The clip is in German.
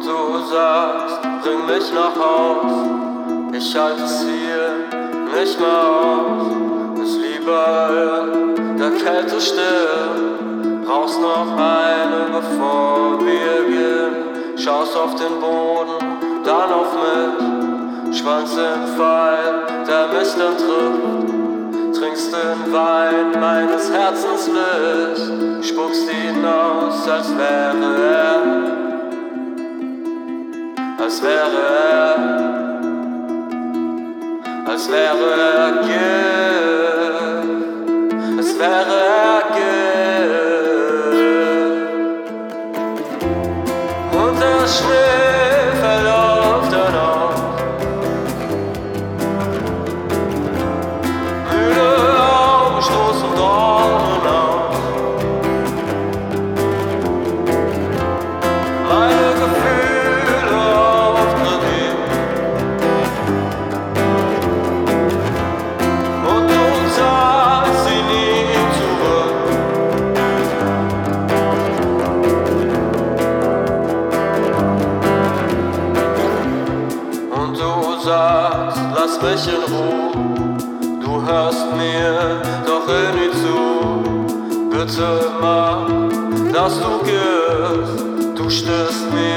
du sagst, bring mich nach Haus. Ich halte es hier nicht mehr aus. Ist lieber in der Kälte still. Brauchst noch eine, bevor wir gehen. Schaust auf den Boden, dann auf mich. Schwanz im Fall, der mich dann trifft. Trinkst den Wein meines Herzens Licht. Spuckst ihn aus, als wäre er Gift, als wäre er Gift. Und der Schnee fällt auf dein Haus. Müde Augen stoßen Dornen aus. Meine Gefühle auf Kredit. Und du zahlst sie nie zurück. Und du sagst, lass mich in Ruhe. Du hörst mir doch nie zu. Bitte mach, dass du gehst. Du stößt mir